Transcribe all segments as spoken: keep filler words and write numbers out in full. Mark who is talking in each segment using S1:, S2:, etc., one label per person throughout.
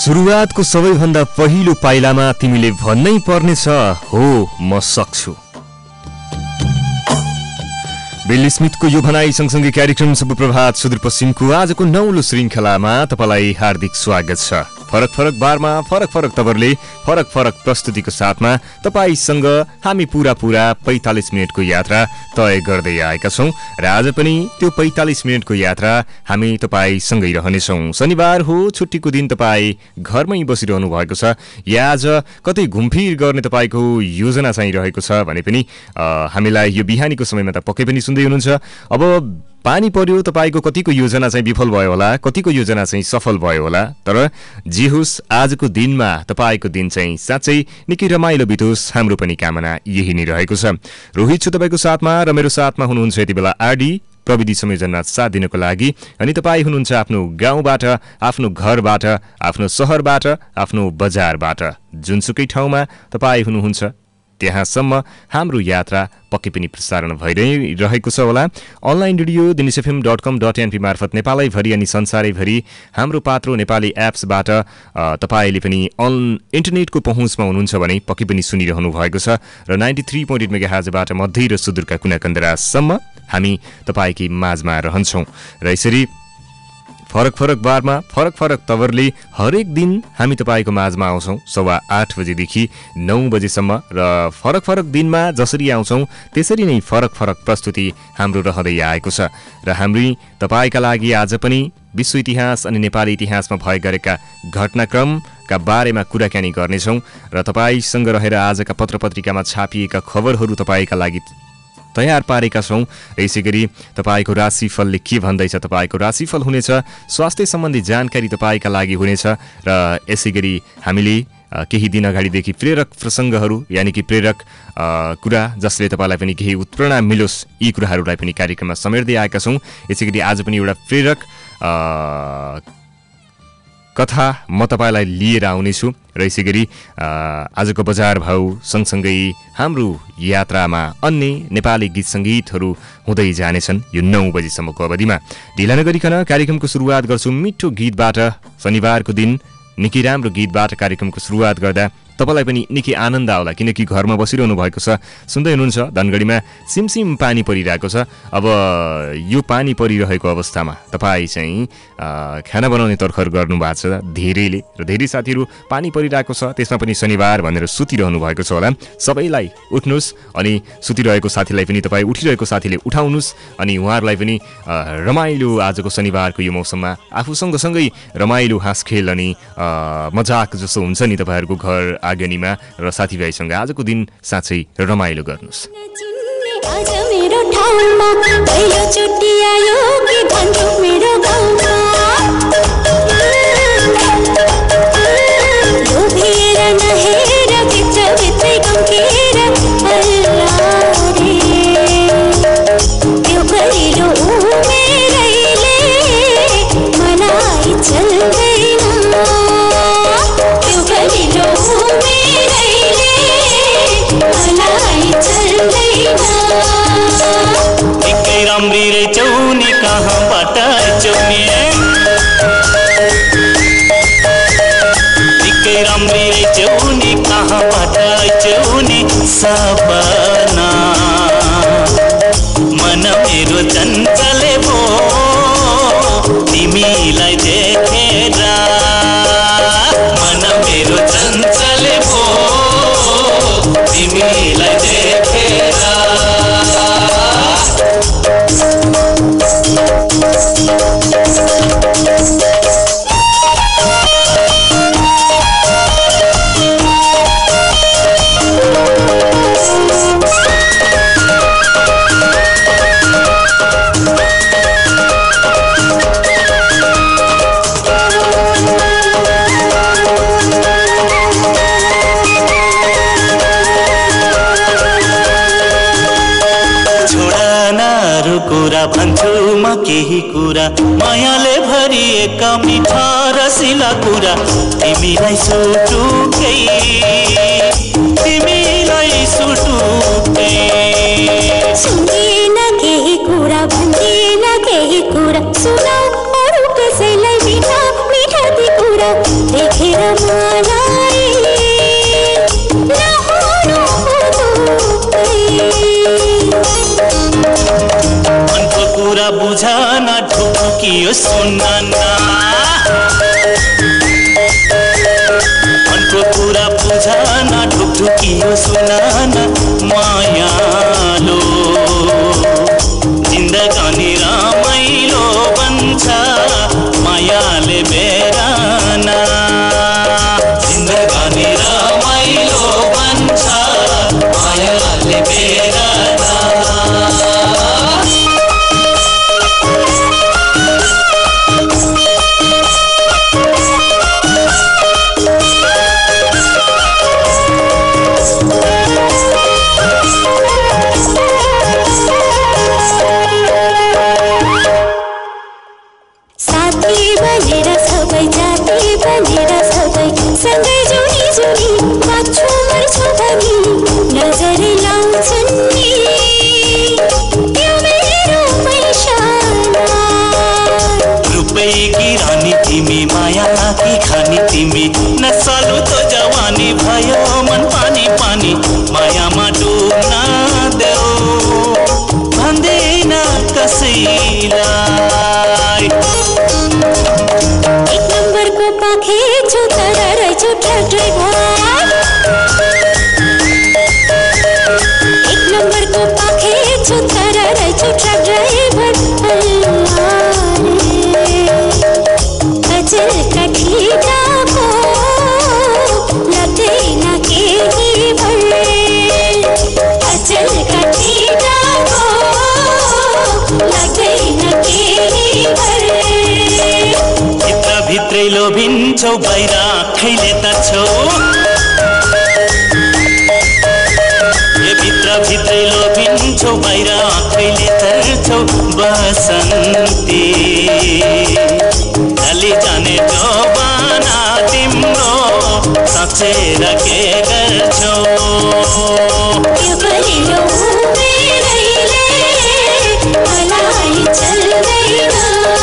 S1: सुरुवातको सबैभन्दा पहिलो पाइलामा तिमीले भन्नै पर्नेछ हो म सक्छु। बिल स्मिथको यो भनाई सँगसँगै कार्यक्रम शुभ प्रभात सुदूरपश्चिमको आजको नौलो श्रृङ्खलामा तपाईलाई हार्दिक स्वागत छ। फरक फरक बारमा फरक फरक तवरले फरक फरक प्रस्तुतिको साथमा तपाईसँग हामी पूरा पूरा पैंतालीस मिनटको यात्रा तय गर्दै आएका छौं र आज पनि त्यो पैंतालीस मिनटको यात्रा हामी तपाईसँगै रहनेछौं। शनिबार हो, छुट्टीको दिन तपाई घरमै बसिरहनु भएको छ या आज कतै घुमफिर गर्ने तपाईको योजना चाहिँ रहेको छ भने पनि हामीलाई यो बिहानीको समयमा त पक्कै पनि सुन्दै हुनुहुन्छ। अब पानी पर्यो, तपाईको कतिको योजना चाहिँ विफल भयो होला, कतिको योजना चाहिँ सफल भयो होला, तर जे होस् आजको दिनमा तपाईको दिन चाहिँ साँच्चै निकै रमाइलो बितोस्, हाम्रो पनि कामना यही नै रहेको छ। रोहित छु तपाईको साथमा र मेरो साथमा हुनुहुन्छ यति बेला आरडी प्रविधि संयोजनमा साथ दिनको लागि। अनि तपाईँ हुनुहुन्छ आफ्नो गाउँबाट, आफ्नो घरबाट, आफ्नो सहरबाट, आफ्नो बजारबाट, जुनसुकै ठाउँमा तपाईँ हुनुहुन्छ त्यहाँसम्म हाम्रो यात्रा पक्कै पनि प्रसारण भइरहेको छ होला। Online radio Dinesh FM dot com dot NP मार्फत नेपालैभरि अनि संसारैभरि हाम्रो पात्रो नेपाली एप्सबाट तपाईँले पनि अन इन्टरनेटको पहुँचमा हुनुहुन्छ भने पक्कै पनि सुनिरहनु भएको छ र नाइन्टी थ्री पोइन्ट एट मेगाहर्जबाट मध्य र सुदूरका कुना कन्दरासम्म हामी तपाईँकै माझमा रहन्छौँ र यसरी फरक फरक बारमा फरक फरक तवरले हरेक दिन हामी तपाईँको माझमा आउँछौँ सवा आठ बजेदेखि नौ बजेसम्म र फरक फरक दिनमा जसरी आउँछौँ त्यसरी नै फरक फरक प्रस्तुति हाम्रो रहँदै आएको छ र हामी तपाईँका लागि आज पनि विश्व इतिहास अनि नेपाली इतिहासमा भए गरेका घटनाक्रमका बारेमा कुराकानी गर्नेछौँ र तपाईँसँग रहेर आजका पत्र पत्रिकामा छापिएका खबरहरू तपाईँका लागि तयार पारेका छौं। यसै गरी तपाईको राशिफलले के भन्दैछ, तपाईको राशिफल हुनेछ, स्वास्थ्य सम्बन्धी जानकारी तपाईका लागि हुनेछ र यसै गरी हामीले केही दिन अगाडिदेखि प्रेरक प्रसङ्गहरू यानि कि प्रेरक कुरा जसले तपाईँलाई पनि केही उत्प्रेरणा मिलोस् यी कुराहरूलाई पनि कार्यक्रममा समेट्दै आएका छौं। यसै गरी आज पनि एउटा प्रेरक कथा म तपाईँलाई लिएर आउनेछु र यसै गरी आजको बजार भाउ सँगसँगै हाम्रो यात्रामा अन्य नेपाली गीत सङ्गीतहरू हुँदै जानेछन् यो नौ बजीसम्मको अवधिमा। ढिला नगरिकन कार्यक्रमको सुरुवात गर्छु मिठो गीतबाट। शनिबारको दिन निकै राम्रो गीतबाट कार्यक्रमको सुरुवात गर्दा तपाईलाई पनि निकै आनन्द आउला, किनकि घरमा बसिरहनु भएको छ, सुन्दै हुनुहुन्छ धनगढीमा सिमसिम पानी परिरहेको छ। अब यो पानी परिरहेको अवस्थामा तपाईँ चाहिँ खाना बनाउने तर्खर गर्नु भएको छ धेरैले र धेरै साथीहरू पानी परिरहेको छ त्यसमा पनि शनिबार भनेर सुतिरहनु भएको छ होला। सबैलाई उठ्नुहोस् अनि सुतिरहेको साथीलाई पनि तपाईँ उठिरहेको साथीले उठाउनुहोस् अनि उहाँहरूलाई पनि रमाइलो आजको शनिबारको यो मौसममा आफू सँगसँगै रमाइलो हाँसखेल अनि मजाक जस्तो हुन्छ नि तपाईँहरूको घर आँगनीमा र साथीभाइसँग आजको दिन साँच्चै रमाइलो गर्नुहोस्।
S2: आज मेरो ठाउँमा पहिलो चोटि आयो कि भन्छु मेरो गाउँमा लोभिएर नहेर भित्र भित्रै गम्केर अल्लारे त्यो पहिलो उमेरैले मलाई चल्दैन त्यो पहिलो उमेरैले मलाई चल्दैन
S3: निकै राम्री रहेछौ नि कहाँबाट आइछौ नि निकै राम्री रहेछौ नि कहाँबाट आइछौ नि सपना मन मेरो चञ्चले भो तिमीलाई देखेर मन मेरो चञ्चले भो तिमीलाई देखेर कुरा भन्छु म केही कुरा मायाले भरिएका मिठा रसिला कुरा तिमीलाई सुटुकै तिमीलाई सुटुकै
S2: सुन्दिन केही कुरा भन्दिन केही कुरा सुनाऊ अरू कसैलाई मिठा मिठा ती कुरा देखेर मलाई नहुनु
S3: मनको कुरा बुझान ढुकियो सुन्न मनको कुरा बुझान ढुकियो सुन्न मायालो जिन्दगानी रमाइलो बन्छ मायाले बेराना जिन्दगानी रमाइलो बन्छ मायाले बेराना
S2: सँगै जुनी जुनी बाँच्छु मर्छु भनी नजर लाउँछन् नि यो मेरो पैसामा
S3: रुपैयाँकी रानी तिमी माया लाकी खानी तिमी नसालु त जवानी भयो मन पानी पानी मायामा डुब्न देऊ भन्दैन कसैलाई
S2: एक नम्बरको पाखे छु तर रहेछु ट्रक ड्राइभर एक नम्बरको पाखे छु तर रहेछु ट्रक ड्राइभर अचल कठिनाको लाग्दैन केही भर अचल कठिनाको लाग्दैन केही भर
S3: भित्रै लोभिन्छौ बाहिर आँखैले त छौ ए भित्र भित्रै लोभिन्छौ बाहिर आँखैले तर्छौ बसन्ती ढली जाने जवाना तिम्रो साँचेर के गर्छौ
S2: यो परिलो उमेरैले मलाई चल्दैन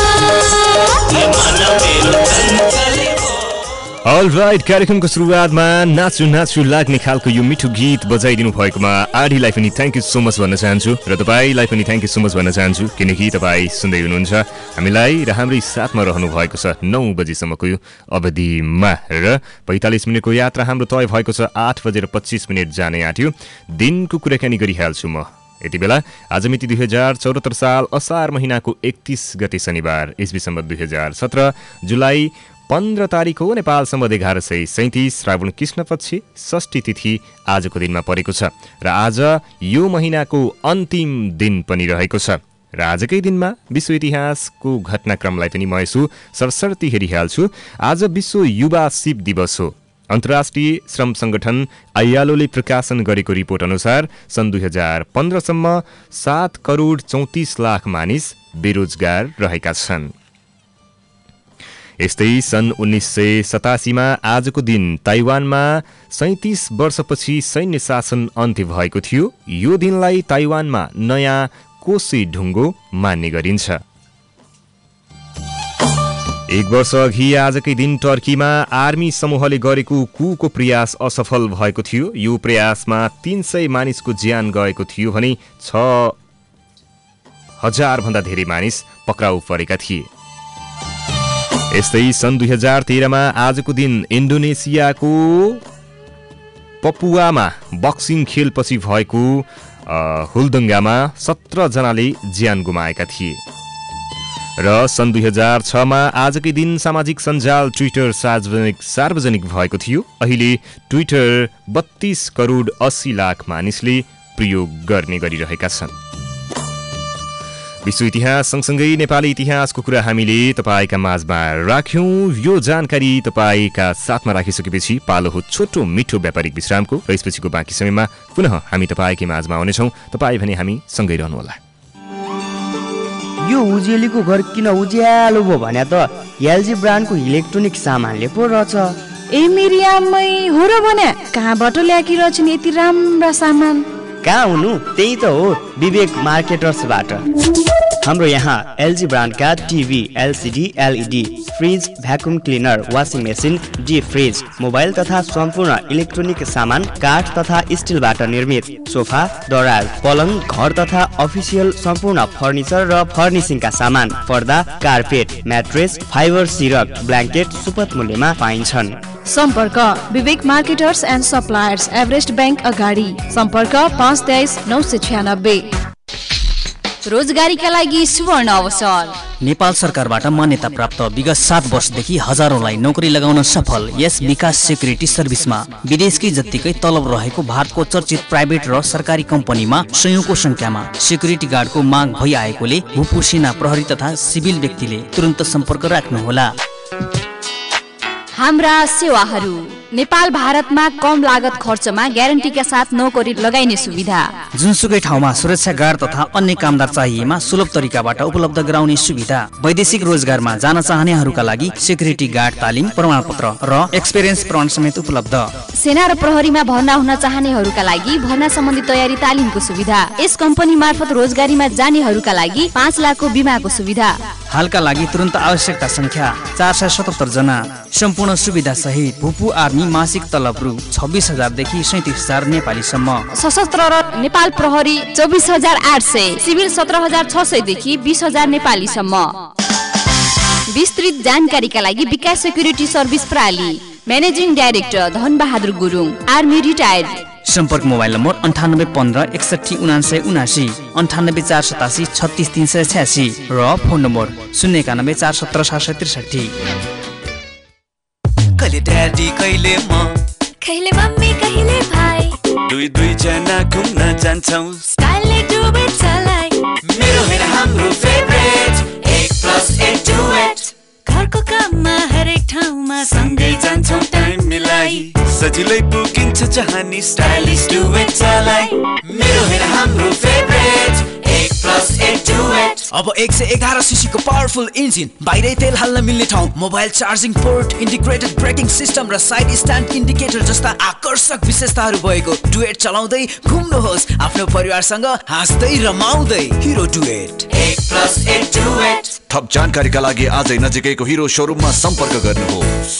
S3: मन मेरो चञ्चले
S1: अलराइट, कार्यक्रमको सुरुवातमा नाचु नाचु लाग्ने खालको यो मिठो गीत बजाइदिनु भएकोमा आरडीलाई पनि थ्याङ्क यू सो मच भन्न चाहन्छु र तपाईँलाई पनि थ्याङ्क यू सो मच भन्न चाहन्छु किनकि तपाईँ सुन्दै हुनुहुन्छ हामीलाई र हाम्रै साथमा रहनु भएको छ नौ बजीसम्मको यो अवधिमा र पैँतालिस मिनटको यात्रा हाम्रो तय भएको छ आठ बजेर पच्चिस मिनट जाने आँट्यो। दिनको कुराकानी गरिहाल्छु म यति बेला। आज मिति दुई हजार चौहत्तर साल असार महिनाको एकतिस गते शनिबार इस्वी सम्बत दुई हजार सत्र जुलाई पन्ध्र तारिक हो। नेपाल सम्बत एघार सय सैतिस श्रावण कृष्ण पक्ष षष्ठी तिथि आजको दिनमा परेको छ र आज यो महिनाको अन्तिम दिन पनि रहेको छ र आजकै दिनमा विश्व इतिहासको घटनाक्रमलाई पनि म यसो सरसर्ती हेरिहाल्छु। आज विश्व युवा शिव दिवस हो। अन्तर्राष्ट्रिय श्रम संगठन आइएलओले प्रकाशन गरेको रिपोर्ट अनुसार सन् दुई हजार पन्ध्रसम्म सात करोड चौतिस लाख मानिस बेरोजगार रहेका छन्। यस्तै सन् उन्नाइस सय सतासीमा आजको दिन ताइवानमा सैतिस वर्षपछि सैन्य शासन अन्त्य भएको थियो। यो दिनलाई ताइवानमा नयाँ कोशी ढुङ्गो मान्ने गरिन्छ। एक वर्ष अघि आजकै दिन टर्कीमा आर्मी समूहले गरेको कुको प्रयास असफल भएको थियो। यो प्रयासमा तीन सय मानिसको ज्यान गएको थियो भने छ हजार भन्दा धेरै मानिस पक्राउ परेका थिए। यस्तै सन् दुई हजार तेह्रमा आजको दिन इन्डोनेसियाको पपुवामा बक्सिङ खेलपछि भएको हुलदङ्गामा सत्र जनाले ज्यान गुमाएका थिए। र सन् दुई हजार छमा आजकै दिन सामाजिक सञ्जाल ट्विटर सार्वजनिक सार्वजनिक भएको थियो। अहिले ट्विटर बत्तीस करोड अस्सी लाख मानिसले प्रयोग गर्ने गरिरहेका छन्। विश्व इतिहास सँगसँगै नेपाली इतिहासको कुरा हामीले तपाईँका माझमा राख्यौँ। यो जानकारी तपाईँका साथमा राखिसकेपछि पालो हो छोटो मिठो व्यापारिक विश्रामको र यसपछिको बाँकी समयमा पुनः हामी तपाईँकै माझमा आउनेछौँ। तपाईँ भने हामी सँगै रहनुहोला।
S4: यो उजेलीको घर किन उज्यालो भयो भने त एलजी ब्रान्डको इलेक्ट्रोनिक सामानले पो रहेछ।
S5: ए मेरी आमै हो र भने कहाँबाट ल्याकी रहेछन् यति राम्रा सामान?
S4: कहाँ हुनु, त्यही त हो विवेक मार्केटर्सबाट। हाम्रो यहाँ एलजी ब्रान्डका TV, LCD, LED, fridge, vacuum cleaner, washing machine, deep fridge, mobile तथा सम्पूर्ण इलेक्ट्रोनिक सामान काठ तथा स्टिलबाट निर्मित, सोफा, दराज, पलङ, घर तथा अफिसियल सम्पूर्ण फर्निचर र फर्निसिङका सामान, पर्दा, कार्पेट, म्याट्रेस, फाइबर सिरक, ब्ल्याङ्केट सुपथ मूल्यमा पाइन्छन्।
S5: सम्पर्क Vivek marketers and suppliers, Everest bank अगाडि, सम्पर्क पाँच तेइस नौ सय छ्यानब्बे।
S6: रोजगारीका लागि सुवर्ण अवसर।
S7: नेपाल सरकारबाट मान्यता प्राप्त विगत सात वर्षदेखि हजारौंलाई नोकरी लगाउन सफल यस विकास सेक्युरिटी सर्भिसमा विदेशकै जत्तिकै तलब रहेको भारतको चर्चित प्राइभेट र सरकारी कम्पनीमा सयौंको संख्यामा सेक्युरिटी गार्डको माग भइआएकोले भूपू सेना प्रहरी तथा सिभिल व्यक्तिले तुरन्त सम्पर्क राख्नुहोला।
S6: हाम्रा सेवाहरू। नेपाल भारतमा कम लागत खर्चमा ग्यारेन्टीका साथ नोकरी लगाइने सुविधा।
S7: जुनसुकै ठाउँमा सुरक्षा गार्ड तथा अन्य कामदार चाहिएमा सुलभ तरिकाबाट उपलब्ध गराउने सुविधा। वैदेशिक रोजगारमा जान चाहनेहरूका लागि सेक्युरिटी गार्ड तालिम प्रमाणपत्र र एक्सपिरियन्स प्रमाण समेत उपलब्ध।
S6: सेना र प्रहरीमा भर्ना हुन चाहनेहरूका लागि भर्ना सम्बन्धी तयारी तालिमको सुविधा। यस कम्पनी मार्फत रोजगारीमा जानेहरूका लागि पाँच लाखको बिमाको सुविधा।
S7: हालका लागि तुरन्त आवश्यकता संख्या चार सय सतहत्तर जना। सम्पूर्ण सुविधा सहित भूपू आर्मी मासिक तलब रु छब्बीस हजारदेखि सैतिस हजार नेपालीसम्म।
S6: सशस्त्र र नेपाल प्रहरी चौबिस हजार आठ सय, सिभिल सत्र हजार छ सयदेखि बिस हजार नेपालीसम्म। विस्तृत जानकारीका लागि विकास सेक्युरिटी सर्भिस प्राली, managing director Dhanbahadur Gurung, army retired.
S7: सम्पर्क मोबाइल नम्बर अन्ठानब्बे पन्ध्र एकसठी उनासय उनासी, अन्ठानब्बे चार सतासी छत्तिस तीन सय छ्यासी र फोन नम्बर शून्य एकानब्बे चार सत्र सात सय त्रिसठी।
S3: कहिले ड्याडी कहिले म,
S2: कहिले मम्मी कहिले भाइ,
S3: दुई दुई जना घुम्न जान्छौँ
S2: स्टाइलले डुबे चलाइ।
S3: मेरो हेर हाम्रो फेभरेट एक प्लस एक डुएट।
S2: घरको काममा हरेक ठाउँमा
S3: सँगै जान्छौँ टाइम मिलाई, सजिलै पुगिन्छ जहानी स्टाइलिस डुएट चलाई। मेरो हेर हाम्रो फेभरेट एक प्लस एक डुएट।
S8: अब एक सय एघार सीसी को पावरफुल इन्जिन, बाहिरै तेल हाल्न मिल्ने ठाउँ, mobile charging port, integrated braking system र साइड स्ट्यान्ड इन्डिकेटर जस्ता आकर्षक विशेषताहरू भएको डुएट चलाउँदै घुम्नुहोस् आफ्नो परिवारसँग हाँस्दै रमाउँदै। हिरो डुएट
S3: एक प्लस एक डुएट।
S9: थप जानकारीका लागि आजै नजिकैको हिरो सोरुममा सम्पर्क गर्नुहोस्।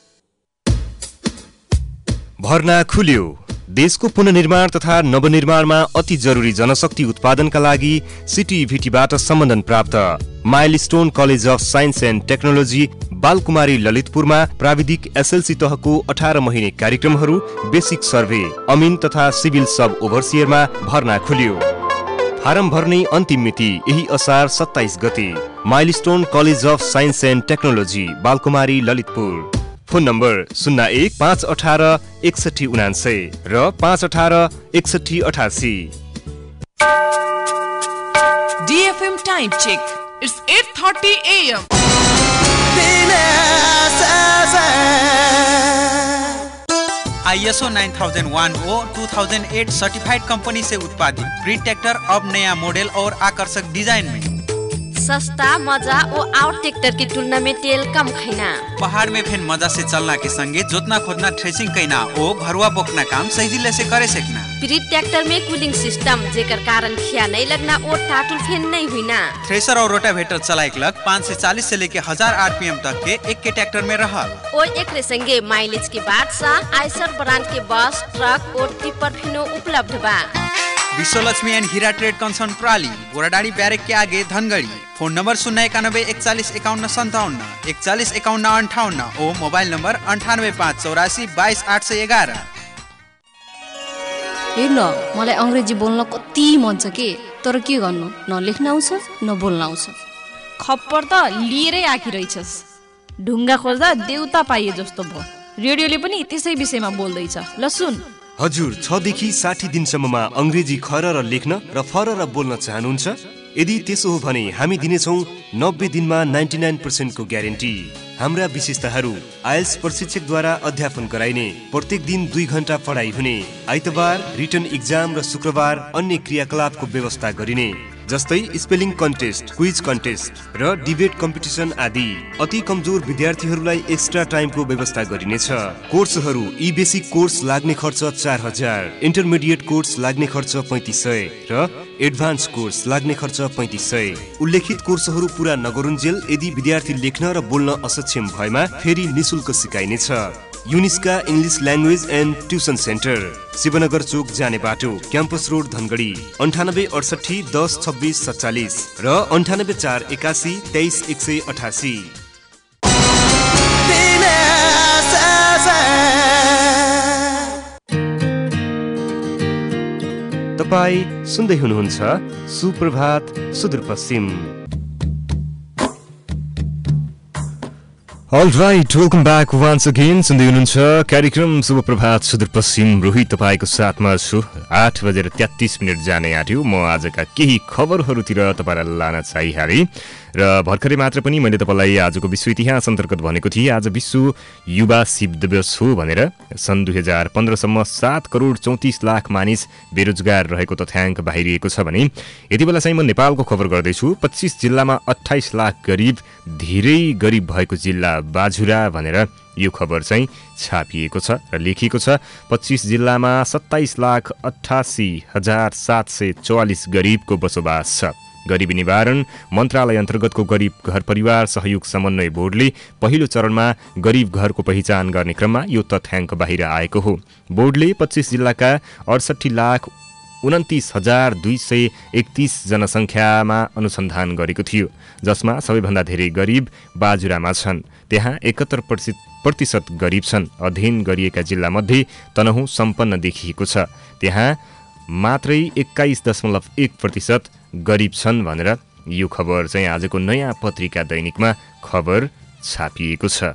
S1: भर्ना खुल्यो। देशको पुनर्निर्माण तथा नवनिर्माणमा अति जरुरी जनशक्ति उत्पादनका लागि सिटिभिटीबाट सम्बन्धन प्राप्त milestone college of science and technology Balkumari ललितपुरमा प्राविधिक एसएलसी तहको अठार महिने कार्यक्रमहरू, बेसिक सर्वे, अमिन तथा सिभिल सब ओभरसियरमा भर्ना खुल्यो। फारम भर्ने अन्तिम मिति यही असार सत्ताइस गते। Milestone college of science and technology Balkumari Lalitpur. Phone number शून्य एक पाँच अठार एकसठी उनासय र पाँच अठार एकसठी अठासी।
S10: DFM time check. It's eight thirty a m
S11: ISO nine thousand one O two thousand eight certified company से उत्पादित ग्रीन ट्रैक्टर अब नया मॉडल और आकर्षक डिजाइन में।
S12: सस्ता, मजा और आउट ट्रैक्टर की तुलना में तेल कम खाना।
S11: पहाड़ में फेन मजा से चलना के संगे जोतना खोदना थ्रेसिंग कैना ओ भरुआ बोकना काम सही से करे सकना।
S12: ब्रीड ट्रैक्टर में कूलिंग सिस्टम जेकर कारण खिया नहीं लगना और टाटुल फेन नहीं हुईना।
S11: थ्रेसर और रोटावेटर चलाए लग पाँच सौ चालीस से लेके हजार आरपीएम तक के एक के ट्रैक्टर में रहा।
S12: और एक संगे माइलेज के बादशाह आइसर ब्रांड के बस, ट्रक और टिपर फिनो उपलब्ध बा।
S11: Vishwalaxmi and Heera trade concern प्राली, बोराडाड़ी बैरक के आगे धनगढ़ी। फोन नंबर शून्य इक्यानबे इकचालीस इक्यावन सन्ताउन्न इकचालीस इक्यावन अंठाउन्न ओ मोबाइल नंबर अंठानब्बे पाँच चौरासी बाईस आठ सौ ग्यारह।
S6: हेर्न, मलाई अंग्रेजी बोल्न कति मन छ के, तर के गर्नु, न लेख्न आउँछ न बोल्न आउँछ।
S5: खप्पर त लिएरै आखिरहेछस्। ढुङ्गा खोज्दा देउता पाइए जस्तो भयो। रेडियोले पनि त्यसै विषयमा बोल्दैछ। ल सुन।
S1: हजुर छ देखि साठी दिनसम्ममा अंग्रेजी खर र लेख्न र फर र बोल्न चाहनुहुन्छ? यदि त्यसो हो भने हामी दिनेछौँ नब्बे दिनमा निन्यानब्बे पर्सेन्ट को ग्यारेन्टी। हाम्रा विशेषताहरू आइएल्स प्रशिक्षकद्वारा अध्यापन गराइने, प्रत्येक दिन दुई घण्टा पढाइ हुने, आइतबार रिटर्न इक्जाम र शुक्रबार अन्य क्रियाकलापको व्यवस्था गरिने,
S13: जस्तै स्पेलिङ कन्टेस्ट, क्विज कन्टेस्ट र डिबेट कम्पिटिसन आदि। अति कमजोर विद्यार्थीहरूलाई एक्स्ट्रा टाइमको व्यवस्था गरिनेछ। कोर्सहरू: ई बेसिक कोर्स लाग्ने खर्च चार हजार, इन्टरमिडिएट कोर्स लाग्ने खर्च पैँतिस सय र एडभान्स कोर्स लाग्ने खर्च पैँतिस सय। उल्लेखित कोर्सहरू पूरा नगरुन्जेल यदि विद्यार्थी लेख्न र बोल्न असक्षम भएमा फेरि निशुल्क सिकाइनेछ। Uniska English language and tuition centre, Shivnagar चोक जाने बाटो, क्याम्पस रोड धनगढी। अन्ठानब्बे अडसठी दस छब्बिस सत्तालिस र अन्ठानब्बे चार एकासी तेइस एक सय अठासी। तपाईँ सुन्दै हुनुहुन्छ सुप्रभात Sudurpashchim.
S1: All right, welcome back once again. सुन्दै हुनुहुन्छ कार्यक्रम शुभ प्रभात सुदूरपश्चिम। रोहित तपाईँको साथमा छु। आठ बजेर तेत्तिस मिनट जाने आँट्यो। म आजका केही खबरहरूतिर तपाईँलाई लान चाहिहालेँ र भर्खरै मात्र पनि मैले तपाईँलाई आजको विश्व इतिहास अन्तर्गत भनेको थिएँ आज विश्व युवा शिव दिवस हो भनेर। सन् दुई हजार पन्ध्रसम्म सात करोड चौतिस लाख मानिस बेरोजगार रहेको तथ्याङ्क बाहिरिएको छ भने यति बेला चाहिँ म नेपालको खबर गर्दैछु। पच्चिस जिल्लामा अठाइस लाख गरिब, धेरै गरिब भएको जिल्ला बाजुरा भनेर यो खबर चाहिँ छापिएको छ र लेखिएको छ। पच्चिस जिल्लामा सत्ताइस लाख अठासी हजार सात सय चौवालिस गरिबको बसोबास छ। गरिबी निवारण मन्त्रालय अन्तर्गतको गरिब घर परिवार सहयोग समन्वय बोर्डले पहिलो चरणमा गरिब घरको पहिचान गर्ने क्रममा यो तथ्याङ्क बाहिर आएको हो। बोर्डले पच्चिस जिल्लाका अडसट्ठी लाख उन्तिस हजार दुई सय एकतिस जनसङ्ख्यामा अनुसन्धान गरेको थियो, जसमा सबैभन्दा धेरै गरिब बाजुरामा छन्। त्यहाँ एकहत्तर प्रतिशत गरिब छन्। अध्ययन गरिएका जिल्लामध्ये तनहुँ सम्पन्न देखिएको छ। त्यहाँ मात्रै एक्काइस दशमलव एक प्रतिशत गरिब छन् भनेर यो खबर चाहिँ आजको नयाँ पत्रिका दैनिकमा खबर छापिएको छ।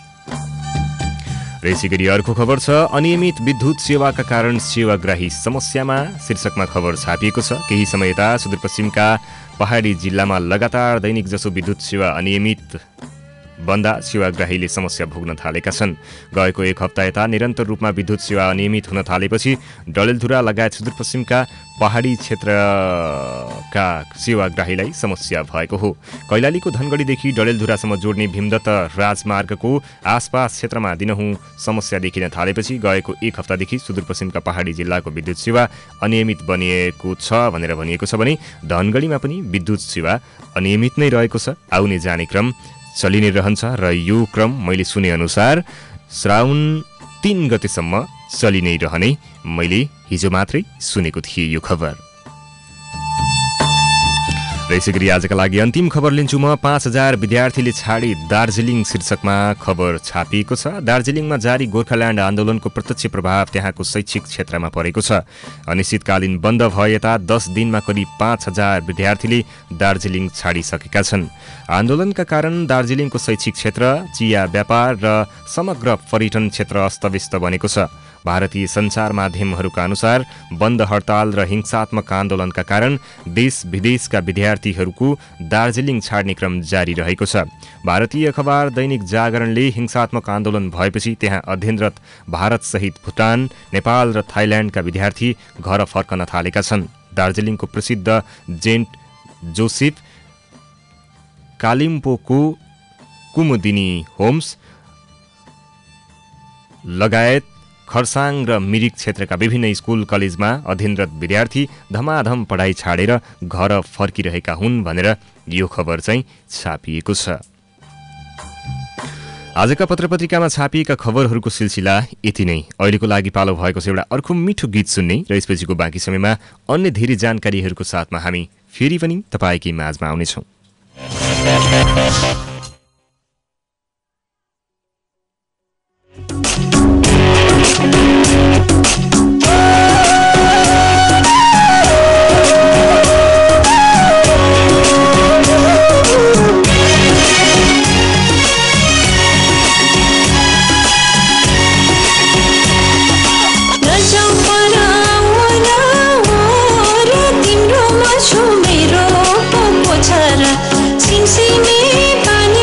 S1: र यसै गरी अर्को खबर छ अनियमित विद्युत सेवाका कारण सेवाग्राही समस्यामा शीर्षकमा खबर छापिएको छ। केही समय यता सुदूरपश्चिमका पहाडी जिल्लामा लगातार दैनिक जसो विद्युत सेवा अनियमित बन्दा सेवाग्राहीले समस्या भोग्न थालेका छन्। गएको एक हप्ता यता निरन्तर रूपमा विद्युत सेवा अनियमित हुन थालेपछि डडेलधुरा लगायत सुदूरपश्चिमका पहाडी क्षेत्रका सेवाग्राहीलाई समस्या भएको हो। कैलालीको धनगढीदेखि डडेलधुरासम्म जोड्ने भीमदत्त राजमार्गको आसपास क्षेत्रमा दिनहुँ समस्या देखिन थालेपछि गएको एक हप्तादेखि सुदूरपश्चिमका पहाडी जिल्लाको विद्युत सेवा अनियमित बनिएको छ भनेर भनिएको छ भने धनगढीमा पनि विद्युत सेवा अनियमित नै रहेको छ। आउने जाने क्रम चलि नै रहन्छ र यो क्रम मैले सुने अनुसार श्रावण तीन गतेसम्म चलि नै रहने मैले हिजो मात्रै सुनेको थिएँ यो खबर। र यसै गरी आजका लागि अन्तिम खबर लिन्छु म। पाँच हजार विद्यार्थीले छाडी दार्जिलिङ शीर्षकमा खबर छापिएको छ। दार्जिलिङमा जारी गोर्खाल्यान्ड आन्दोलनको प्रत्यक्ष प्रभाव त्यहाँको शैक्षिक क्षेत्रमा परेको छ। अनिश्चितकालीन बन्द भए यता दस दिनमा करिब पाँच हजार विद्यार्थीले दार्जिलिङ छाडिसकेका छन्। आन्दोलनका कारण दार्जिलिङको शैक्षिक क्षेत्र, चिया व्यापार र समग्र पर्यटन क्षेत्र अस्तव्यस्त बनेको छ। भारतीय सञ्चार माध्यमहरूका अनुसार बन्द हडताल र हिंसात्मक आन्दोलनका कारण देश विदेशका विद्यार्थीहरूको दार्जिलिङ छाड्ने क्रम जारी रहेको छ। भारतीय अखबार दैनिक जागरणले हिंसात्मक आन्दोलन भएपछि त्यहाँ अध्ययनरत भारतसहित भुटान, नेपाल र थाइल्यान्डका विद्यार्थी घर फर्कन थालेका छन्। दार्जिलिङको प्रसिद्ध जेन्ट जोसेफ, कालिम्पोङको कुमुदिनी होम्स लगायत खरसाङ र मिरिक क्षेत्रका विभिन्न स्कुल कलेजमा अध्ययनरत विद्यार्थी धमाधम पढाइ छाडेर घर फर्किरहेका हुन् भनेर यो खबर चाहिँ छापिएको छ। आजका पत्रपत्रिकामा छापिएका खबरहरूको सिलसिला यति नै। अहिलेको लागि पालो भएको छ एउटा अर्को मिठो गीत सुन्ने र यसपछिको बाँकी समयमा अन्य धेरै जानकारीहरूको साथमा हामी फेरि पनि तपाईँकै माझमा आउनेछौँ।
S2: मेरो पोछरा सिमसिमे पानी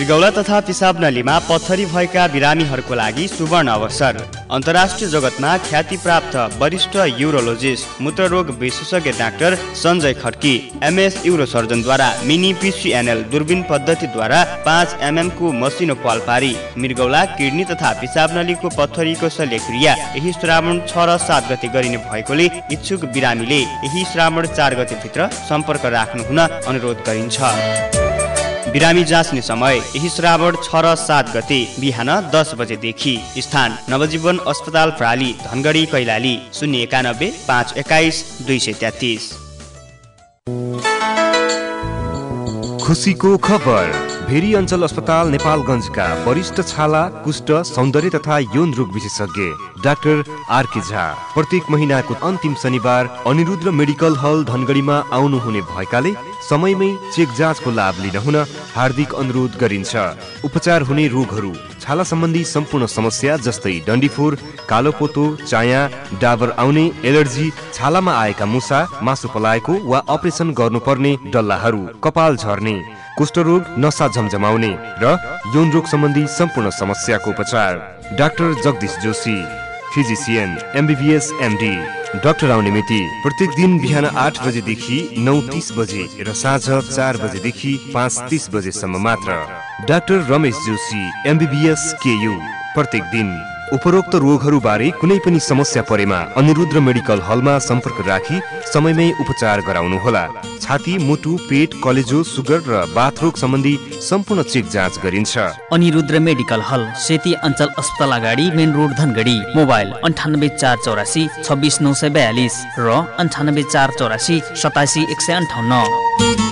S4: मृगौला तथा पिसाब नलीमा पत्थरी भएका बिरामीहरूको लागि सुवर्ण अवसर। अन्तर्राष्ट्रिय जगतमा ख्याति प्राप्त वरिष्ठ यूरोलोजिस्ट मूत्ररोग विशेषज्ञ doctor Sanjay Khadki MS uro सर्जनद्वारा मिनी पिसिएनएल दूरबीन पद्धतिद्वारा पाँच एमएम को मसिनो पाल पारी मृगौला किडनी तथा पिसाब नलीको पत्थरीको शल्यक्रिया यही श्रावण छ र सात गते गरिने भएकोले इच्छुक बिरामीले यही श्रावण चार गते भित्र सम्पर्क राख्नु हुन अनुरोध गरिन्छ। बिरामी जाँच्ने समय यही श्रावण छ र सात गते बिहान दस बजेदेखि। स्थान नवजीवन अस्पताल प्राली धनगढी कैलाली शून्य एकानब्बे पाँच एक्काइस दुई सय तेत्तिस।
S13: खुसीको खबर भेरी अञ्चल अस्पताल नेपालगञ्जका वरिष्ठ छाला कुष्ठ सौन्दर्य तथा यौन रोग विशेषज्ञ डाक्टर आरके झा प्रत्येक महिनाको अन्तिम शनिबार अनिरुद्ध मेडिकल हल धनगढीमा आउनुहुने भएकाले समयमै चेक जाँचको लाभ लिन हुन हार्दिक अनुरोध गरिन्छ। उपचार हुने रोगहरू छाला सम्बन्धी सम्पूर्ण समस्या जस्तै डन्डीफोर, कालोपोतो, चाया, डाबर आउने, एलर्जी, छालामा आएका मुसा, मासु पलाएको वा अपरेसन गर्नुपर्ने डल्लाहरू, कपाल झर्ने, कुष्ठरोग, नसा झमझमाउने र यौन रोग सम्बन्धी सम्पूर्ण समस्याको उपचार doctor Jagdish Joshi physician MBBS MD. Doctor आउने मिति प्रत्येक दिन बिहान आठ बजेदेखि नौ तीस बजे र साँझ चार बजेदेखि पाँच तीस बजेसम्म मात्र। Doctor Ramesh Joshi MBBS KU प्रत्येक दिन। उपरोक्त रोगहरू बारे कुनै पनि समस्या परेमा अनिरुद्ध मेडिकल हलमा सम्पर्क राखी समयमै उपचार गराउनुहोला। छाती, मुटु, पेट, कलेजो, सुगर र बाथरोग सम्बन्धी सम्पूर्ण चेक जाँच गरिन्छ।
S7: अनिरुद्ध मेडिकल हल सेती अञ्चल अस्पताल अगाडि मेन रोड धनगढी। मोबाइल अन्ठानब्बे चार चौरासी छब्बिस नौ सय बयालिस र अन्ठानब्बे चार चौरासी सतासी एक सय अन्ठाउन्न।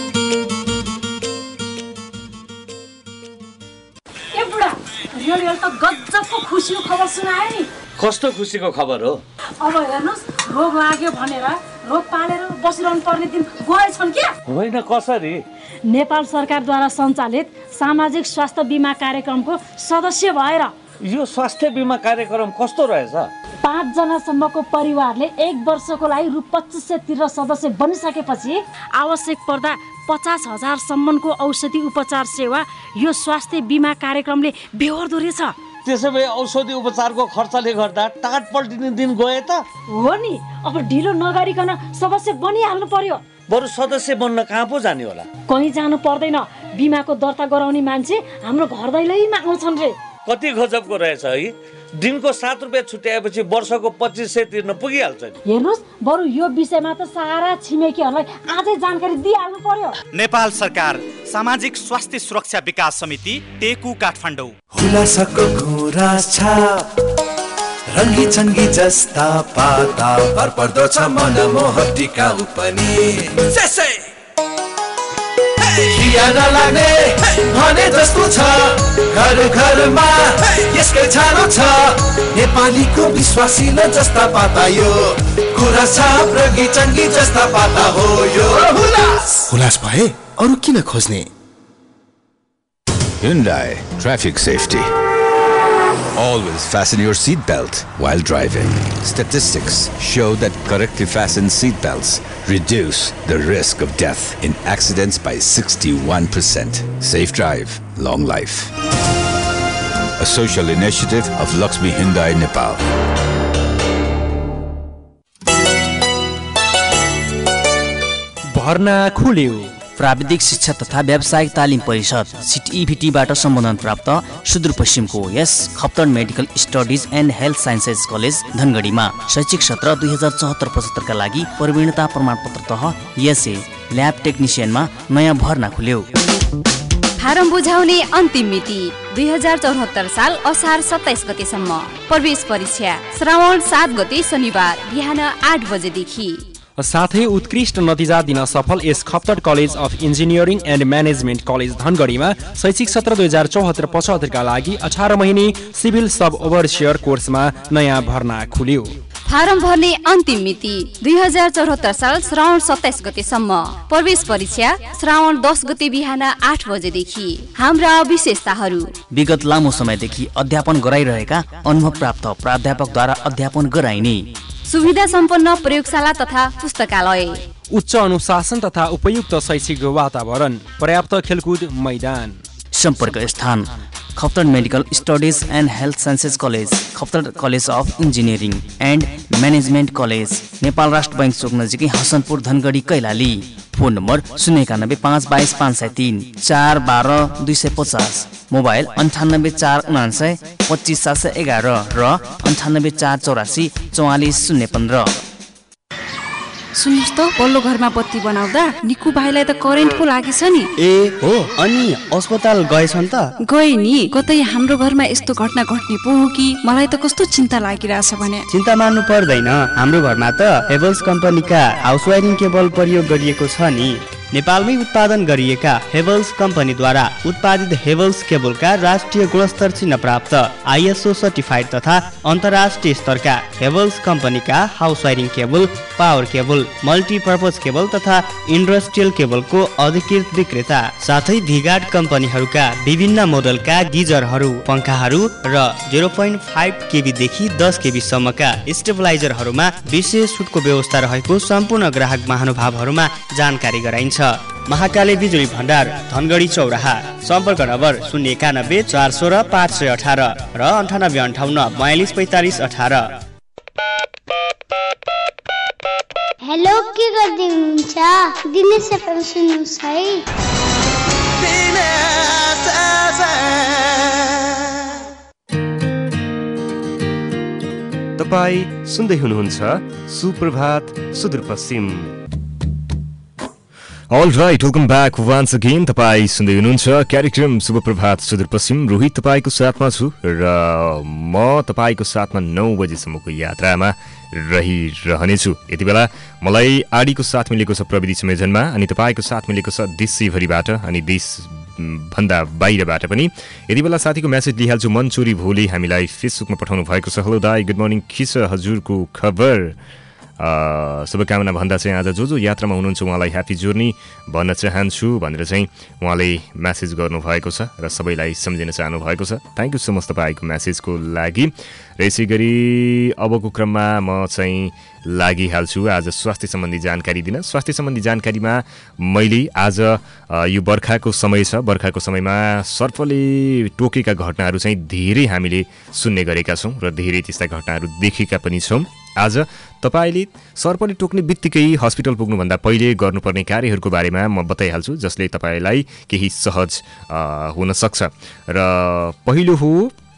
S14: गजबको खुसीको खबर सुनायो नि।
S15: कस्तो खुसीको खबर हो?
S14: अब हेर्नुस्, रोग लाग्यो भनेर रोग पालेर बसिरहनु पर्ने दिन गएछन् क्या?
S15: होइन, कसरी?
S14: नेपाल सरकारद्वारा सञ्चालित सामाजिक स्वास्थ्य बिमा कार्यक्रमको सदस्य भएर।
S15: यो स्वास्थ्य बिमा कार्यक्रम कस्तो रहेछ?
S14: पाँच जनासम्मको परिवारले एक वर्षको लागि रु पच्चिस सय तिरेर सदस्य बनिसकेपछि आवश्यक पर्दा पचास हजार सम्मको औषधि उपचार सेवा यो स्वास्थ्य बिमा कार्यक्रमले बेहोर्दो रहेछ।
S15: त्यसो भए औषधि उपचारको खर्चले गर्दा टाट पल्टिने दिन गए त?
S14: हो नि, अब ढिलो नगरिकन सदस्य बनिहाल्नु पर्यो।
S15: बरु सदस्य बन्न कहाँ पो जाने होला?
S14: कहीँ जानु पर्दैन। बिमाको दर्ता गराउने मान्छे हाम्रो घर दैलैमा आउँछन् रे।
S15: कति गजबको रहेछ है। दिनको सात रुपियाँ छुट्याएपछि वर्षको पच्चिस सय तिर्न पुगिहाल्छ नि।
S14: हेर्नुहोस्, बरु यो विषयमा त सारा छिमेकीहरूलाई आजै जानकारी दिइहाल्नु पर्यो।
S16: नेपाल सरकार सामाजिक स्वास्थ्य सुरक्षा विकास समिति टेकु काठमाडौँ।
S17: हुलासाको कुरा छाप रङ्गी चङ्गी जस्ता पाता भर पर्दो छ मनमोहक टिकाउ पनि। खिया नलाग्ने भने जस्तो छ घर घरमा यसकै छानो छ। नेपालीको विश्वासिलो जस्ता पाता यो कुरा छाप रङ्गी चङ्गी जस्ता पाता हो यो हुलास।
S18: हुलास भए अरू किन खोज्ने?
S19: Hyundai Traffic Safety. Always fasten your seat belt while driving. Statistics show that correctly fastened seat belts reduce the risk of death in accidents by sixty-one percent. Safe drive, long life. A social initiative of Lakshmi Hyundai Nepal.
S7: भर्ना खुल्यो। प्राविधिक शिक्षा तथा व्यावसायिक तालिम परिषद सिटिइभिटीबाट सम्बोधन प्राप्त सुदूरपश्चिमको यस Khaptad medical studies and health sciences college धनगढीमा शैक्षिक सत्र दुई हजार चौहत्तर पचहत्तरका लागि प्रवीणता प्रमाणपत्र तह एसए ल्याब टेक्निसियनमा नयाँ भर्ना खुल्यो।
S6: फारम बुझाउने अन्तिम मिति दुई हजार चौहत्तर साल असार सत्ताइस गतेसम्म। प्रवेश परीक्षा श्रावण सात गते शनिबार बिहान आठ बजेदेखि।
S20: साथै उत्कृष्ट नतिजा दिन सफल यस Khaptad college of engineering and management college धनगढीमा शैक्षिक सत्र दुई हजार चौहत्तर पचहत्तरका लागि अठार महिने सिभिल सब ओभरसियर कोर्समा नयाँ भर्ना खुल्यो।
S6: फारम भर्ने अन्तिम मिति दुई हजार चौहत्तर साल श्रावण सत्ताइस गतेसम्म। प्रवेश परीक्षा श्रावण दस गते बिहान आठ बजेदेखि। हाम्रा विशेषताहरू:
S7: विगत लामो समयदेखि अध्यापन गराइरहेका अनुभव प्राप्त प्राध्यापकद्वारा अध्यापन गराइने,
S6: सुविधा सम्पन्न प्रयोगशाला तथा पुस्तकालय,
S20: उच्च अनुशासन तथा उपयुक्त शैक्षिक वातावरण, पर्याप्त खेलकुद मैदान,
S7: सम्पर्क स्थान Khaptad medical studies and health sciences college, Khaptad college of engineering and management college, Nepal Rastra bank चोक नजिकै हसनपुर धनगढी कैलाली। फोन नम्बर शून्य एकानब्बे पाँच बाइस पाँच सय तिन, चार बाह्र दुई सय पचास, मोबाइल अन्ठानब्बे चार उनान्सय पच्चिस सात सय एघार र अन्ठानब्बे चार चौरासी चौवालिस शून्य पन्ध्र।
S6: सुन्नुहोस् त, पल्लो घरमा बत्ती बनाउँदा निकु भाइलाई त करेन्ट पो लागेछ नि।
S4: ए हो, अनि अस्पताल गएछन् त?
S6: गए नि, कतै हाम्रो घरमा यस्तो घटना घट्ने पो हो कि मलाई त कस्तो चिन्ता लागिरहेछ भने।
S4: चिन्ता मान्नु पर्दैन, हाम्रो घरमा त हेभल्स कम्पनीका हाउस वायरिङ केबल प्रयोग गरिएको छ नि। नेपालमै उत्पादन गरिएका हेभल्स कम्पनीद्वारा उत्पादित हेभल्स केबलका राष्ट्रिय गुणस्तर चिन्ह प्राप्त आइएसओ सर्टिफाइड तथा अन्तर्राष्ट्रिय स्तरका हेभल्स कम्पनीका house wiring cable, power cable, multipurpose cable तथा इन्डस्ट्रियल केबलको अधिकृत विक्रेता, साथै भिगार्ड कम्पनीहरूका विभिन्न मोडलका गिजरहरू, पङ्खाहरू र जेरो पोइन्ट फाइभ केबीदेखि दस केबी सम्मका स्टेबलाइजरहरूमा विशेष छुटको व्यवस्था रहेको सम्पूर्ण ग्राहक महानुभावहरूमा जानकारी गराइन्छ। महाकाली बिजुली भण्डार, धनगढी चौराहा। सम्पर्क नम्बर शून्य एकानब्बे चार सोह्र पाँच सय अठार र अन्ठानब्बे अन्ठाउन्न बयालिस पैँतालिस अठार।
S21: हेलो, के गर्दै हुनुहुन्छ? दिनेश एफएम सुन्नुहोस् है।
S13: तपाईँ सुन्दै हुनुहुन्छ सुप्रभात Sudurpashchim.
S1: All right, welcome back once again. तपाईँ सुन्दै हुनुहुन्छ कार्यक्रम शुभ प्रभात सुदूरपश्चिम। रोहित तपाईँको साथमा छु र म तपाईँको साथमा नौ बजेसम्मको यात्रामा रहिरहनेछु। यति बेला मलाई आडीको साथ मिलेको छ प्रविधि संयोजनमा, अनि तपाईँको साथ मिलेको छ देशैभरिबाट अनि देश भन्दा बाहिरबाट पनि। यति बेला साथीको मेसेज लिइहाल्छु। मनचोरी भोलि हामीलाई फेसबुकमा पठाउनु भएको छ। हेलो दाई, गुड मर्निङ, के छ हजुरको खबर? शुभकामना भन्दा चाहिँ आज जो जो यात्रामा हुनुहुन्छ उहाँलाई ह्याप्पी जर्नी भन्न चाहन्छु भनेर चाहिँ उहाँले म्यासेज गर्नुभएको छ र सबैलाई सम्झिन चाहनुभएको छ। थ्याङ्क यू सो मच तपाईँको म्यासेजको लागि। र यसै गरी अबको क्रममा म चाहिँ लागिहाल्छु आज स्वास्थ्य सम्बन्धी जानकारी दिन। स्वास्थ्य सम्बन्धी जानकारीमा मैले आज यो बर्खाको समय छ, बर्खाको समयमा सर्पले टोकेका घटनाहरू चाहिँ धेरै हामीले सुन्ने गरेका छौँ र धेरै त्यस्ता घटनाहरू देखेका पनि छौँ। आज तपाईँले सर्पले टोक्ने बित्तिकै हस्पिटल पुग्नुभन्दा पहिले गर्नुपर्ने कार्यहरूको बारेमा म बताइहाल्छु, जसले तपाईँलाई केही सहज हुन सक्छ। र पहिलो हो,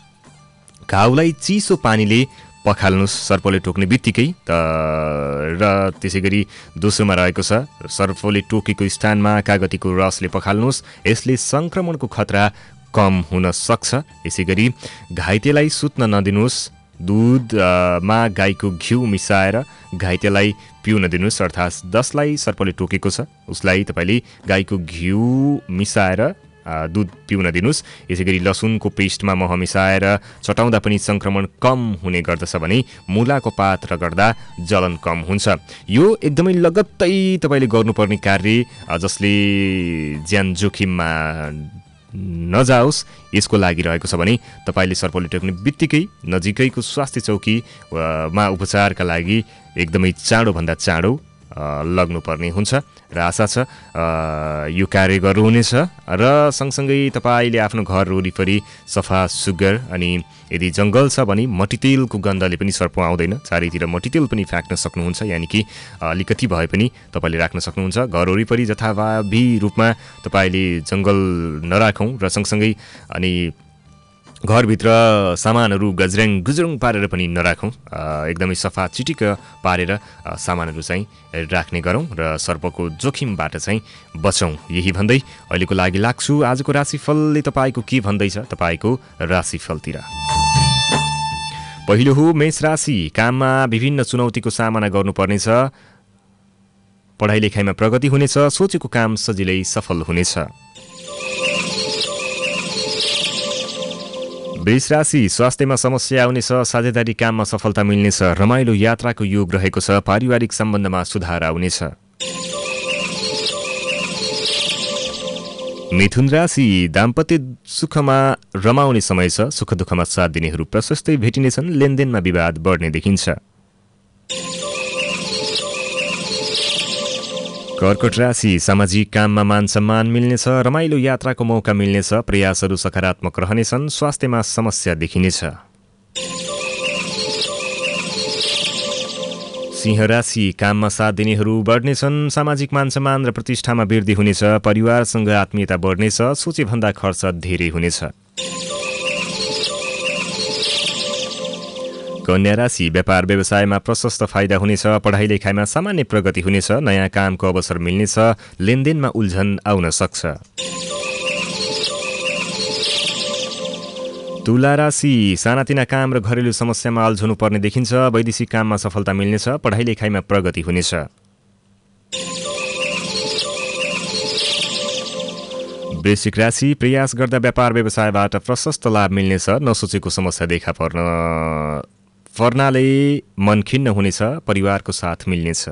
S1: घाउलाई चिसो पानीले पखाल्नुहोस् सर्पले टोक्ने बित्तिकै त। र त्यसै गरी दोस्रोमा रहेको छ, सर्पले टोकेको स्थानमा कागतीको रसले पखाल्नुहोस्, यसले सङ्क्रमणको खतरा कम हुन सक्छ। यसै गरी घाइतेलाई सुत्न नदिनुहोस्, दुधमा गाईको घिउ मिसाएर घाइतेलाई पिउन दिनुहोस्, अर्थात् जसलाई सर्पले टोकेको छ उसलाई तपाईँले गाईको घिउ मिसाएर दुध पिउन दिनुहोस्। यसै गरी लसुनको पेस्टमा मह मिसाएर चटाउँदा पनि सङ्क्रमण कम हुने गर्दछ भने मुलाको पात रगड्दा जलन कम हुन्छ। यो एकदमै लगत्तै तपाईँले गर्नुपर्ने कार्य, जसले ज्यान जोखिममा नजाओस् यसको लागि रहेको छ भने तपाईँले सर्पले टोक्ने बित्तिकै नजिकैको स्वास्थ्य चौकीमा उपचारका लागि एकदमै चाँडोभन्दा चाँडो लग्नुपर्ने हुन्छ र आशा छ यो कार्य गर्नुहुनेछ। र सँगसँगै तपाईँले आफ्नो घर वरिपरि सफा सुग्घर, अनि यदि जङ्गल छ भने मट्टीतेलको गन्धले पनि सर्प आउँदैन, चारैतिर मट्टीतेल पनि फ्याँक्न सक्नुहुन्छ, यानि कि अलिकति भए पनि तपाईँले राख्न सक्नुहुन्छ। घर वरिपरि जथाभावी रूपमा तपाईँले जङ्गल नराखौँ र सँगसँगै अनि घरभित्र सामानहरू गजरङ गुजरुङ पारेर पनि नराखौँ, एकदमै सफा चिटिक्क पारेर सामानहरू चाहिँ राख्ने गरौँ र सर्पको जोखिमबाट चाहिँ बचौँ। यही भन्दै अहिलेको लागि लाग्छु आजको राशिफलले तपाईँको के भन्दैछ तपाईँको राशिफलतिर। पहिलो हो मेष राशि, काममा विभिन्न चुनौतीको सामना गर्नुपर्नेछ, पढाइ लेखाइमा प्रगति हुनेछ, सोचेको काम सजिलै सफल हुनेछ। वृष राशि, स्वास्थ्यमा समस्या आउनेछ, साझेदारी काममा सफलता मिल्नेछ, रमाइलो यात्राको योग रहेको छ, पारिवारिक सम्बन्धमा सुधार आउनेछ। मिथुन राशि, दाम्पत्य सुखमा रमाउने समय छ, सुख दुःखमा साथ दिनेहरू प्रशस्तै भेटिनेछन्, लेनदेनमा विवाद बढ्ने देखिन्छ। कर्कट राशि सामाजिक काममा मान सम्मान मिल्नेछ, रमाइलो यात्राको मौका मिल्नेछ, प्रयासहरू सकारात्मक रहनेछन्, स्वास्थ्यमा समस्या देखिनेछ। सिंह राशि काममा साथ दिनेहरू बढ्नेछन्, सामाजिक मान सम्मान र प्रतिष्ठामा वृद्धि हुनेछ, परिवारसँग आत्मीयता बढ्नेछ, सोचेभन्दा खर्च धेरै हुनेछ। कन्या राशि व्यापार व्यवसायमा प्रशस्त फाइदा हुनेछ, पढाइ लेखाइमा सामान्य प्रगति हुनेछ, नयाँ कामको अवसर मिल्नेछ, लेनदेनमा उल्झन आउन सक्छ। तुला राशि सानातिना काम र घरेलु समस्यामा अल्झनु पर्ने देखिन्छ, वैदेशिक काममा सफलता मिल्नेछ, पढाइ लेखाइमा प्रगति हुनेछ। वृश्चिक राशि प्रयास गर्दा व्यापार व्यवसायबाट प्रशस्त लाभ मिल्नेछ, नसोचेको समस्या देखा पर्न पर्नाले मन खिन्न हुनेछ, परिवारको साथ मिल्नेछ।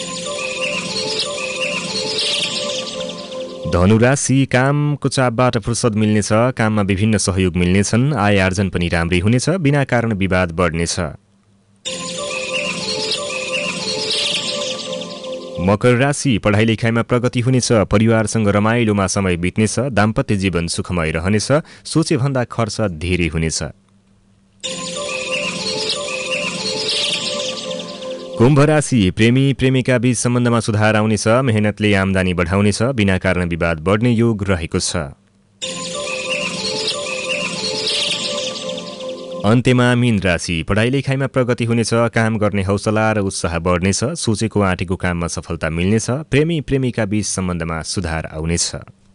S1: धनुराशि कामको चापबाट फुर्सद मिल्नेछ, काममा विभिन्न सहयोग मिल्नेछन्, आय आर्जन पनि राम्रै हुनेछ, बिना कारण विवाद बढ्नेछ। मकर राशि पढाइ लेखाइमा प्रगति हुनेछ, परिवारसँग रमाइलोमा समय बित्नेछ, दाम्पत्य जीवन सुखमय रहनेछ, सोचेभन्दा खर्च धेरै हुनेछ। कुम्भ राशि प्रेमी प्रेमिका बीच सम्बन्धमा सुधार आउनेछ, मेहनतले आम्दानी बढाउनेछ, बिना कारण विवाद बढ्ने योग रहेको छ। अन्त्यमा मीन राशि पढाइ लेखाइमा प्रगति हुनेछ, काम गर्ने हौसला र उत्साह बढ्नेछ, सोचेको आँटेको काममा सफलता मिल्नेछ, प्रेमी प्रेमिका बीच सम्बन्धमा सुधार आउनेछ।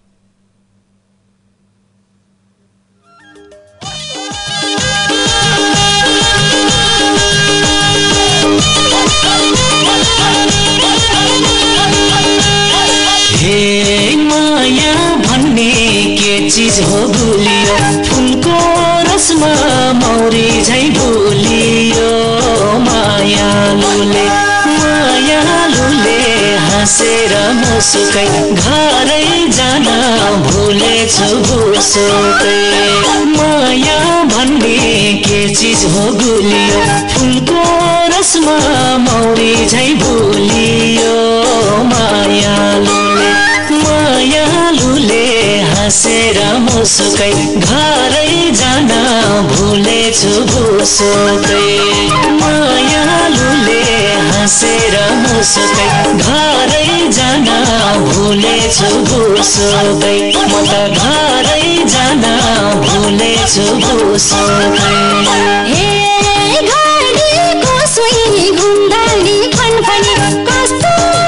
S3: हे माया भन्ने के चीज हो गुलियो, फुलको रसमा मौरी झै बोलियो, मायालुले मायालुले हाँसेर मुसुकै घरै जान भुलेछु बुसुकै। माया भन्ने के चीज हो गुलियो, फुलको रसमा मौरी झै बोलियो, मायालुले मायालुले हाँसेर मुसुकै घरै जान भुलेछु बुसुकै। मायालुले हाँसेर मुसुकै घरै जान भुलेछु बुसुकै, म त घरै जान भुलेछु बुसुकै।
S2: हे घडीको सुई घुम्दानी फनफनी कस्तो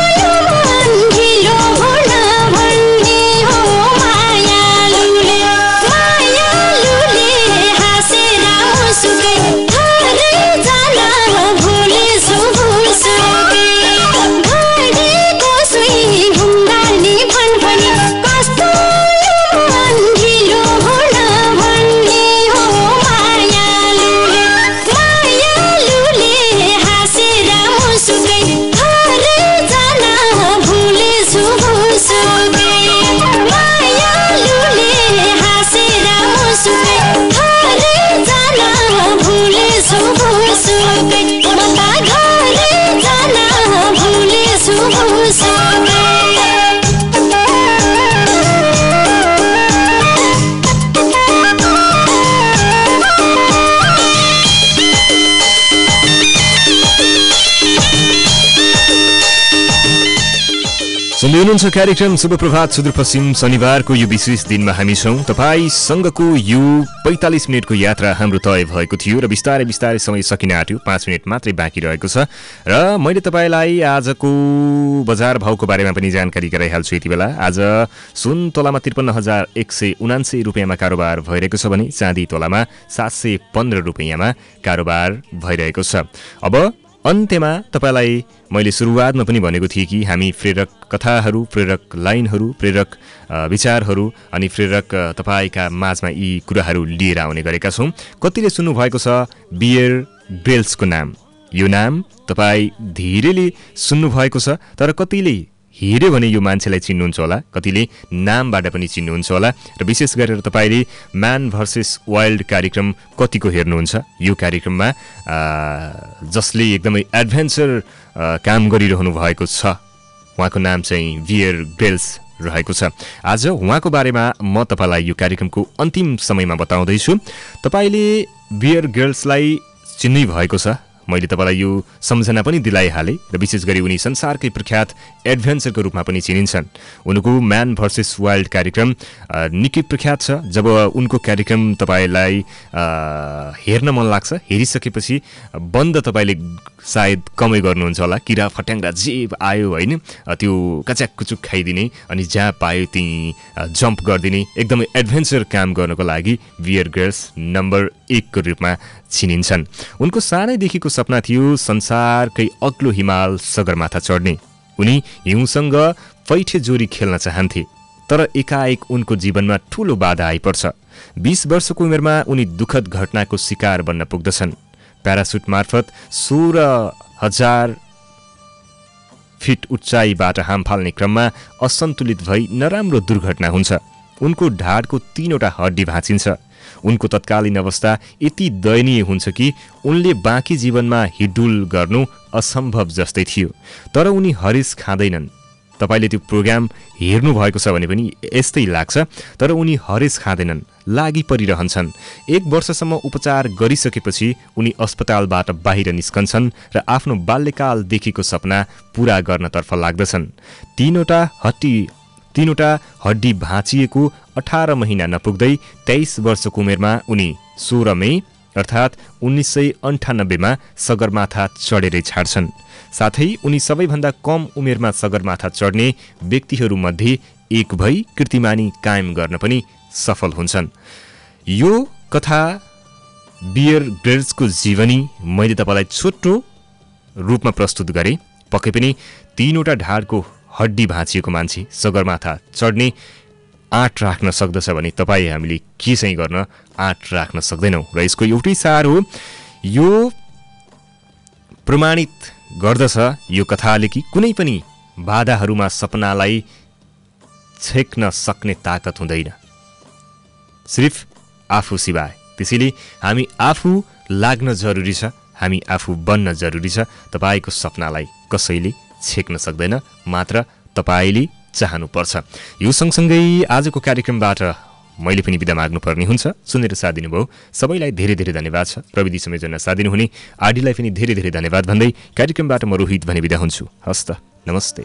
S1: सुन्दै हुनुहुन्छ कार्यक्रम शुभ प्रभात सुदूरपश्चिम। शनिबारको यो विशेष दिनमा हामी छौँ तपाईँसँगको यो पैँतालिस मिनटको यात्रा हाम्रो तय भएको थियो र बिस्तारै बिस्तारै समय सकिन आँट्यो, पाँच मिनट मात्रै बाँकी रहेको छ र मैले तपाईँलाई आजको बजार भाउको बारेमा पनि जानकारी गराइहाल्छु। यति बेला आज सुन तोलामा त्रिपन्न हजार एक सय उनान्सय रुपियाँमा कारोबार भइरहेको छ भने चाँदी तोलामा सात सय पन्ध्र रुपियाँमा कारोबार भइरहेको छ। अब अन्त्यमा तपाईँलाई मैले सुरुवातमा पनि भनेको थिएँ कि हामी प्रेरक कथाहरू, प्रेरक लाइनहरू, प्रेरक विचारहरू अनि प्रेरक तपाईँका माझमा यी कुराहरू लिएर आउने गरेका छौँ। कतिले सुन्नुभएको छ बियर ग्रिल्सको नाम। यो नाम तपाईँ धेरैले सुन्नुभएको छ, तर कतिले हेऱ्यो भने यो मान्छेलाई चिन्नुहुन्छ होला, कतिले नामबाट पनि चिन्नुहुन्छ होला। र विशेष गरेर तपाईँले म्यान भर्सेस वाइल्ड कार्यक्रम कतिको हेर्नुहुन्छ? यो कार्यक्रममा जसले एकदमै एडभेन्चर काम गरिरहनु भएको छ उहाँको नाम चाहिँ बियर ग्रिल्स रहेको छ। आज उहाँको बारेमा म तपाईँलाई यो कार्यक्रमको अन्तिम समयमा बताउँदैछु। तपाईँले बियर ग्रिल्सलाई चिन्नै भएको छ, मैले तपाईँलाई यो सम्झना पनि दिलाइहालेँ र विशेष गरी उनी संसारकै प्रख्यात एडभेन्चरको रूपमा पनि चिनिन्छन्। उनको म्यान भर्सेस वाइल्ड कार्यक्रम निकै प्रख्यात छ। जब उनको कार्यक्रम तपाईँलाई हेर्न मन लाग्छ, हेरिसकेपछि बन्द तपाईँले सायद कमै गर्नुहुन्छ होला। किरा फट्याङ्ग्रा जे आयो होइन, त्यो कच्याक कुचुक खाइदिने अनि जहाँ पायो त्यहीँ जम्प गरिदिने, एकदमै एडभेन्चर काम गर्नको लागि बियर ग्रिल्स नम्बर एकको रूपमा चिनिन्छन्। उनको सानैदेखिको सपना थियो संसारकै अग्लो हिमाल सगरमाथा चढ्ने। उनी हिउँसँग पैठे जोरी खेल्न चाहन्थे, तर एकाएक उनको जीवनमा ठूलो बाधा आइपर्छ। बीस वर्षको उमेरमा उनी दुःखद घटनाको शिकार बन्न पुग्दछन्। प्यारासुट मार्फत सोह्र हजार फिट उचाइबाट हाम फाल्ने क्रममा असन्तुलित भई नराम्रो दुर्घटना हुन्छ। उनको ढाडको तीनवटा हड्डी भाँचिन्छ। उनको तत्कालीन अवस्था यति दयनीय हुन्छ कि उनले बाँकी जीवनमा हिडुल गर्नु असम्भव जस्तै थियो। तर उनी हरिस खाँदैनन्। तपाईले त्यो प्रोग्राम हेर्नु भएको छ भने पनि यस्तै लाग्छ। तर उनी हरिस खाँदैनन्, लागि परिरहन्छन्। एक वर्षसम्म उपचार गरिसकेपछि उनी अस्पतालबाट बाहिर निस्कन्छन् र आफ्नो बाल्यकालदेखिको सपना पूरा गर्नतर्फ लाग्दछन्। तीनवटा हड्डी तीनवटा हड्डी भाँचिएको अठार महिना नपुग्दै तेइस वर्षको उमेरमा उनी सोह्र मई अर्थात् उन्नाइस सय अन्ठानब्बेमा सगरमाथा चढेरै छाड्छन्। साथै उनी सबैभन्दा कम उमेरमा सगरमाथा चढ्ने व्यक्तिहरूमध्ये एक भई कीर्तिमानी कायम गर्न पनि सफल हुन्छन्। यो कथा बियर ग्रिल्सको जीवनी मैले तपाईँलाई छोटो रूपमा प्रस्तुत गरेँ। पक्कै पनि तीनवटा ढाडको हड्डी भाँचिएको मान्छे सगरमाथा चढ्ने आँट राख्न सक्दछ भने तपाईँ हामीले के चाहिँ गर्न आँट राख्न सक्दैनौँ। र यसको एउटै सार हो, यो प्रमाणित गर्दछ यो कथाले कि कुनै पनि बाधाहरूमा सपनालाई छेक्न सक्ने ताकत हुँदैन, सिर्फ आफू सिवाय। त्यसैले हामी आफू लाग्न जरुरी छ, हामी आफू बन्न जरुरी छ। तपाईँको सपनालाई कसैले छेक्न सक्दैन, मात्र तपाईँले चाहनुपर्छ। यो सँगसँगै आजको कार्यक्रमबाट मैले पनि बिदा माग्नुपर्ने हुन्छ। सुनेर साथ दिनुभयो सबैलाई धेरै धेरै धन्यवाद छ। प्रविधि संयोजनमा साथ दिनुहुने आरडीलाई पनि धेरै धेरै धन्यवाद भन्दै कार्यक्रमबाट म रोहित भने बिदा हुन्छु। हस् त, नमस्ते।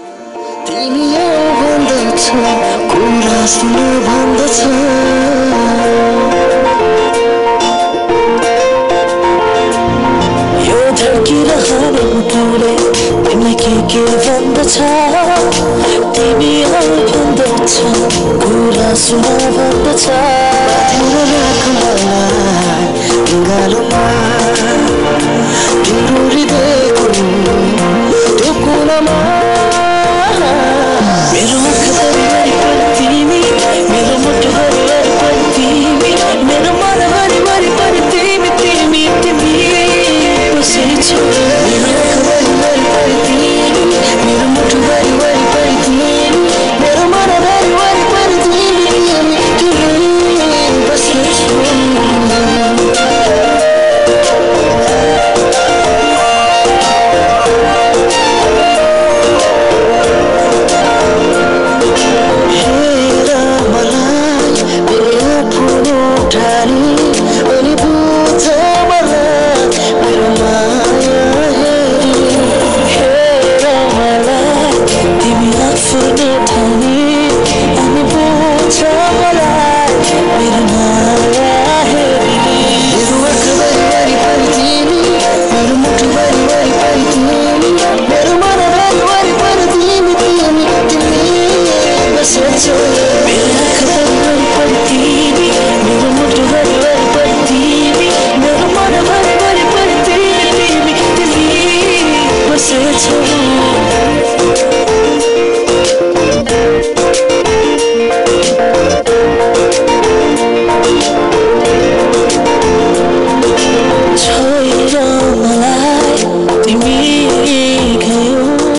S3: तिमीलाई के के भन्दछ, तिमी भन्दछ, कुरा सुन भन्दछ। तिम्रो राखलाई गालोमा तिम्रो हृदयको त्यो कुनामा मेरो आँखा